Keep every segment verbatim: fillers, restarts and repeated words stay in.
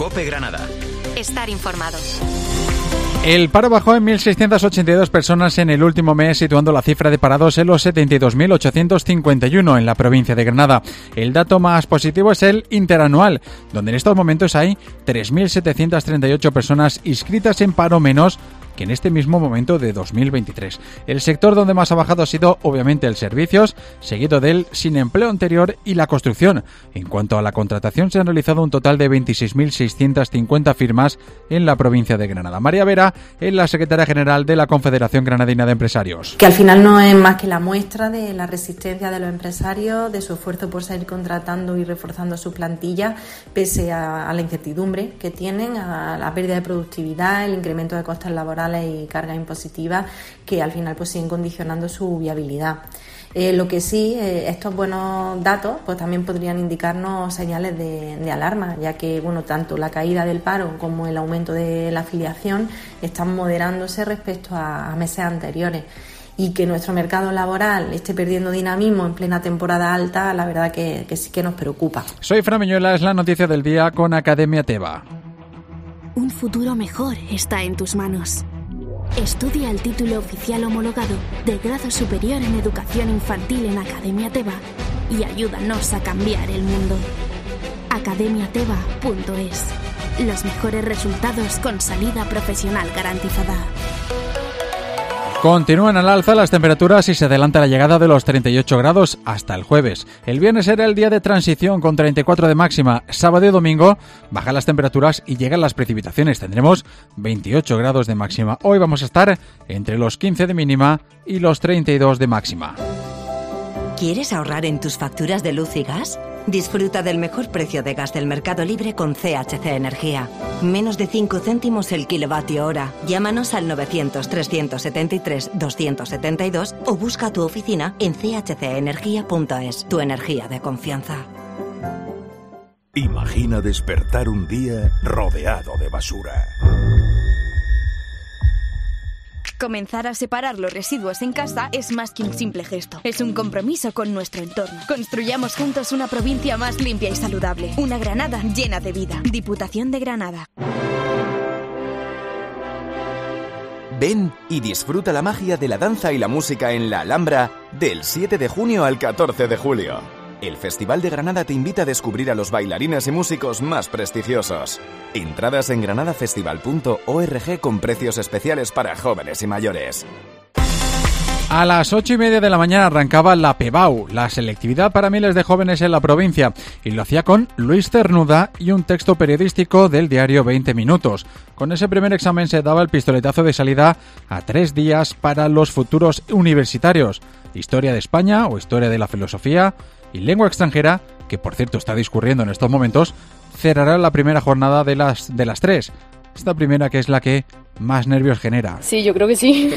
COPE Granada. Estar informado. El paro bajó en mil seiscientas ochenta y dos personas en el último mes, situando la cifra de parados en los setenta y dos mil ochocientos cincuenta y uno en la provincia de Granada. El dato más positivo es el interanual, donde en estos momentos hay tres mil setecientas treinta y ocho personas inscritas en paro menos que en este mismo momento de dos mil veintitrés. El sector donde más ha bajado ha sido obviamente el servicios, seguido del sin empleo anterior y la construcción. En cuanto a la contratación, se han realizado un total de veintiséis mil seiscientas cincuenta firmas en la provincia de Granada. María Vera es la secretaria general de la Confederación Granadina de Empresarios. Que al final no es más que la muestra de la resistencia de los empresarios, de su esfuerzo por seguir contratando y reforzando su plantilla, pese a, a la incertidumbre que tienen, a la pérdida de productividad, el incremento de costes laborales y cargas impositivas que al final pues siguen condicionando su viabilidad. Eh, lo que sí, eh, estos buenos datos pues también podrían indicarnos señales de, de alarma, ya que bueno, tanto la caída del paro como el aumento de la afiliación están moderándose respecto a, a meses anteriores. Y que nuestro mercado laboral esté perdiendo dinamismo en plena temporada alta, la verdad que, que sí que nos preocupa. Soy Fran Miñuela, es la noticia del día con Academia Teva. Un futuro mejor está en tus manos. Estudia el título oficial homologado de grado superior en educación infantil en Academia Teva y ayúdanos a cambiar el mundo. academia teva punto es. Los mejores resultados con salida profesional garantizada. Continúan al alza las temperaturas y se adelanta la llegada de los treinta y ocho grados hasta el jueves. El viernes era el día de transición con treinta y cuatro de máxima. Sábado y domingo bajan las temperaturas y llegan las precipitaciones. Tendremos veintiocho grados de máxima. Hoy vamos a estar entre los quince de mínima y los treinta y dos de máxima. ¿Quieres ahorrar en tus facturas de luz y gas? Disfruta del mejor precio de gas del mercado libre con C H C Energía. Menos de cinco céntimos el kilovatio hora. Llámanos al novecientos, trescientos setenta y tres, doscientos setenta y dos o busca tu oficina en c h c energía punto es. Tu energía de confianza. Imagina despertar un día rodeado de basura. Comenzar a separar los residuos en casa es más que un simple gesto. Es un compromiso con nuestro entorno. Construyamos juntos una provincia más limpia y saludable. Una Granada llena de vida. Diputación de Granada. Ven y disfruta la magia de la danza y la música en la Alhambra del siete de junio al catorce de julio. El Festival de Granada te invita a descubrir a los bailarines y músicos más prestigiosos. Entradas en granada festival punto org con precios especiales para jóvenes y mayores. A las ocho y media de la mañana arrancaba la PEBAU, la selectividad para miles de jóvenes en la provincia, y lo hacía con Luis Cernuda y un texto periodístico del diario veinte minutos. Con ese primer examen se daba el pistoletazo de salida a tres días para los futuros universitarios. Historia de España o Historia de la Filosofía y Lengua extranjera, que por cierto está discurriendo en estos momentos, cerrará la primera jornada de las, de las tres. Esta primera que es la que más nervios genera. Sí, yo creo que sí.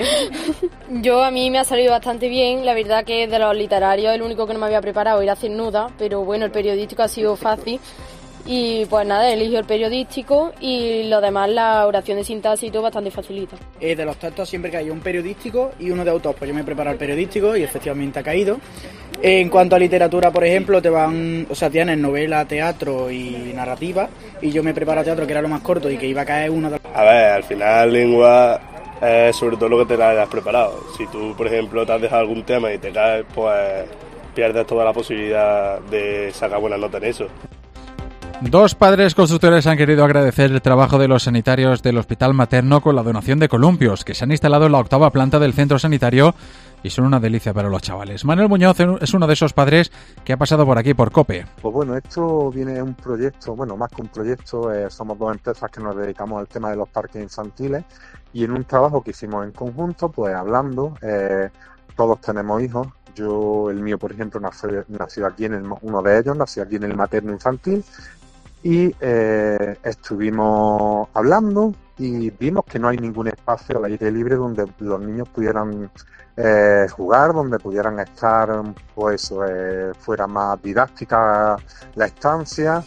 Yo a mí me ha salido bastante bien. La verdad que de los literarios el único que no me había preparado era Cernuda, pero bueno, el periodístico ha sido fácil. Y pues nada, eligió el periodístico y lo demás, la oración de sintaxis y todo bastante facilita. Eh, de los textos siempre que hay un periodístico y uno de autor, pues yo me he preparado el periodístico y efectivamente ha caído. Eh, en cuanto a literatura, por ejemplo, te van, o sea, tienes novela, teatro y narrativa, y yo me he preparado teatro, que era lo más corto y que iba a caer uno de los... A ver, al final lengua es sobre todo lo que te la hayas preparado. Si tú, por ejemplo, te has dejado algún tema y te caes, pues pierdes toda la posibilidad de sacar buenas notas en eso. Dos padres constructores han querido agradecer el trabajo de los sanitarios del Hospital Materno con la donación de columpios, que se han instalado en la octava planta del centro sanitario y son una delicia para los chavales. Manuel Muñoz es uno de esos padres que ha pasado por aquí por COPE. Pues bueno, esto viene de un proyecto, bueno, más que un proyecto, eh, somos dos empresas que nos dedicamos al tema de los parques infantiles y en un trabajo que hicimos en conjunto, pues hablando, eh, todos tenemos hijos. Yo, el mío, por ejemplo, nació, nació aquí en el, uno de ellos, nació aquí en el materno infantil. Y eh, estuvimos hablando y vimos que no hay ningún espacio al aire libre donde los niños pudieran eh, jugar, donde pudieran estar, pues eh, fuera más didáctica la estancia.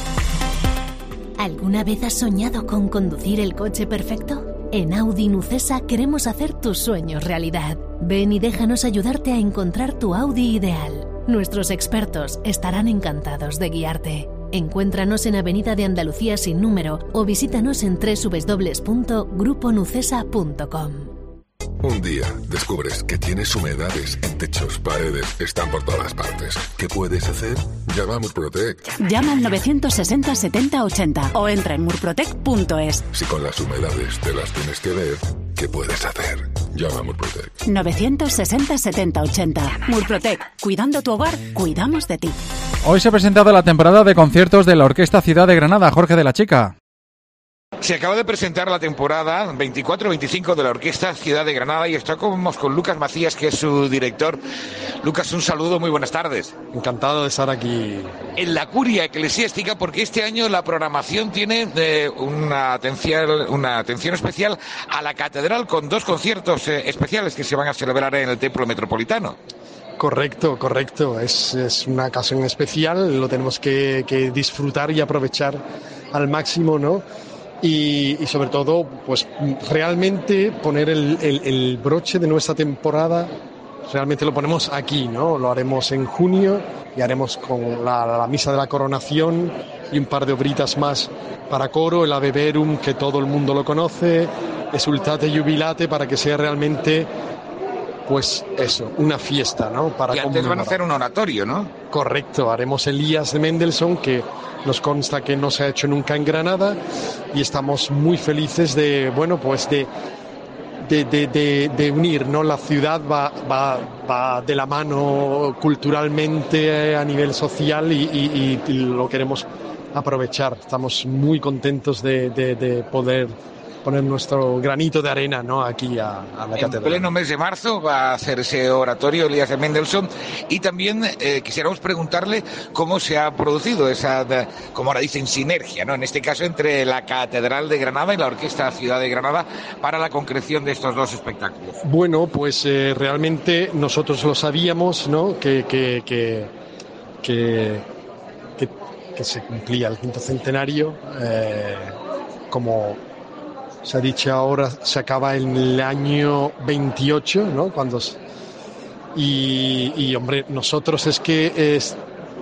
¿Alguna vez has soñado con conducir el coche perfecto? En Audi Nucesa queremos hacer tus sueños realidad. Ven y déjanos ayudarte a encontrar tu Audi ideal. Nuestros expertos estarán encantados de guiarte. Encuéntranos en Avenida de Andalucía sin número o visítanos en doble u doble u doble u punto grupo nucesa punto com. Un día descubres que tienes humedades en techos, paredes, están por todas partes. ¿Qué puedes hacer? Llama a Murprotec. Llama al novecientos sesenta setenta ochenta o entra en murprotec punto es. Si con las humedades te las tienes que ver, ¿qué puedes hacer? Llama a Murprotec. novecientos sesenta setenta ochenta. Murprotec. Cuidando tu hogar, cuidamos de ti. Hoy se ha presentado la temporada de conciertos de la Orquesta Ciudad de Granada. Jorge de la Chica. Se acaba de presentar la temporada veinticuatro veinticinco de la Orquesta Ciudad de Granada y estamos con Lucas Macías, que es su director. Lucas, un saludo, muy buenas tardes. Encantado de estar aquí. En la curia eclesiástica, porque este año la programación tiene eh, una, atención, una atención especial a la catedral, con dos conciertos eh, especiales que se van a celebrar en el Templo Metropolitano. Correcto, correcto. Es, es una ocasión especial, lo tenemos que, que disfrutar y aprovechar al máximo, ¿no? Y, y sobre todo, pues realmente poner el, el, el broche de nuestra temporada, realmente lo ponemos aquí, ¿no? Lo haremos en junio y haremos con la, la misa de la coronación y un par de obritas más para coro, el Ave Verum, que todo el mundo lo conoce, Exultate Jubilate, para que sea realmente, pues eso, una fiesta, ¿no? Para y antes van a hacer un oratorio, ¿no? Correcto, haremos Elías de Mendelssohn, que nos consta que no se ha hecho nunca en Granada, y estamos muy felices de, bueno, pues de de, de, de, de unir, ¿no? La ciudad va, va, va de la mano culturalmente a nivel social y, y, y lo queremos aprovechar. Estamos muy contentos de, de, de poder poner nuestro granito de arena, ¿no? Aquí a, a la en catedral. En pleno mes de marzo va a hacer ese oratorio Elías de Mendelssohn, y también eh, quisiéramos preguntarle cómo se ha producido esa, como ahora dicen, sinergia, ¿no? En este caso entre la Catedral de Granada y la Orquesta Ciudad de Granada para la concreción de estos dos espectáculos. Bueno, pues eh, realmente nosotros lo sabíamos, ¿no? Que que que que, que, que se cumplía el quinto centenario, eh, como se ha dicho ahora, se acaba en el año veintiocho, ¿no? Cuando y, y hombre, nosotros es que es,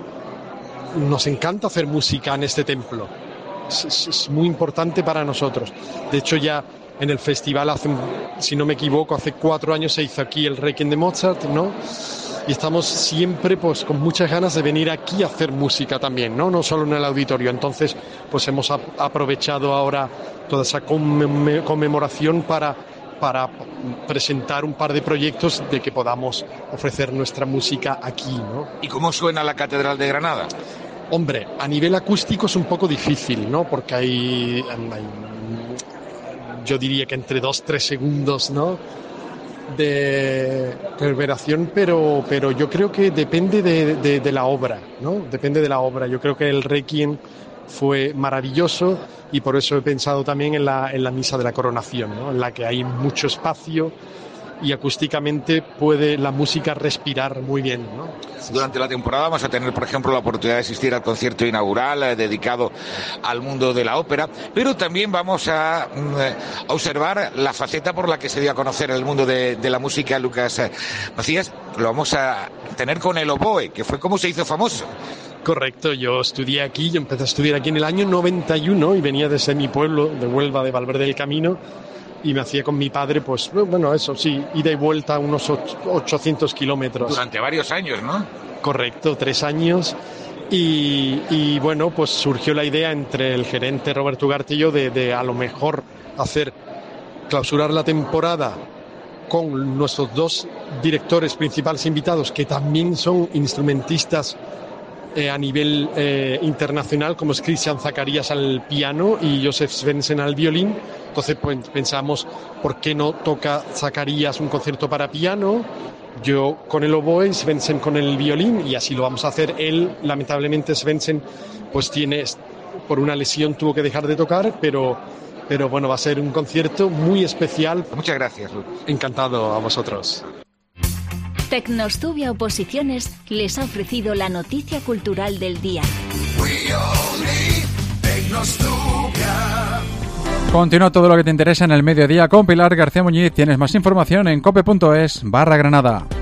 nos encanta hacer música en este templo. Es, es, es muy importante para nosotros. De hecho, ya en el festival, hace, si no me equivoco, hace cuatro años se hizo aquí el Requiem de Mozart, ¿no? Y estamos siempre, pues, con muchas ganas de venir aquí a hacer música también, ¿no? No solo en el auditorio. Entonces, pues hemos ap- aprovechado ahora toda esa conmem- conmemoración para, para presentar un par de proyectos de que podamos ofrecer nuestra música aquí, ¿no? ¿Y cómo suena la Catedral de Granada? Hombre, a nivel acústico es un poco difícil, ¿no? Porque hay, hay yo diría que entre dos, tres segundos, ¿no? de reverberación, pero, pero yo creo que depende de, de, de la obra, ¿no? Depende de la obra. Yo creo que el Requiem fue maravilloso y por eso he pensado también en la, en la misa de la coronación, ¿no? En la que hay mucho espacio y acústicamente puede la música respirar muy bien, ¿no? Durante la temporada vamos a tener, por ejemplo, la oportunidad de asistir al concierto inaugural eh, dedicado al mundo de la ópera, pero también vamos a, eh, a observar la faceta por la que se dio a conocer el mundo de, de la música. Lucas eh, Macías, lo vamos a tener con el oboe, que fue como se hizo famoso. Correcto, yo estudié aquí, yo empecé a estudiar aquí en el año noventa y uno y venía desde mi pueblo, de Huelva, de Valverde del Camino, y me hacía con mi padre, pues, bueno, eso sí, ida y vuelta unos ochocientos kilómetros. Durante varios años, ¿no? Correcto, tres años. Y, y bueno, pues surgió la idea entre el gerente Roberto Ugarte y yo de, de a lo mejor hacer, clausurar la temporada con nuestros dos directores principales invitados, que también son instrumentistas Eh, a nivel eh, internacional, como es Christian Zacarías al piano y Josef Svendsen al violín. Entonces pues pensamos, ¿por qué no toca Zacarías un concierto para piano? Yo con el oboe, Svendsen con el violín, y así lo vamos a hacer. Él, lamentablemente, Svendsen, pues tiene, por una lesión tuvo que dejar de tocar, pero, pero bueno, va a ser un concierto muy especial. Muchas gracias, Lucas. Encantado, a vosotros. Tecnostubia Oposiciones les ha ofrecido la noticia cultural del día. Continúa todo lo que te interesa en el mediodía con Pilar García Muñiz. Tienes más información en cope punto es barra Granada.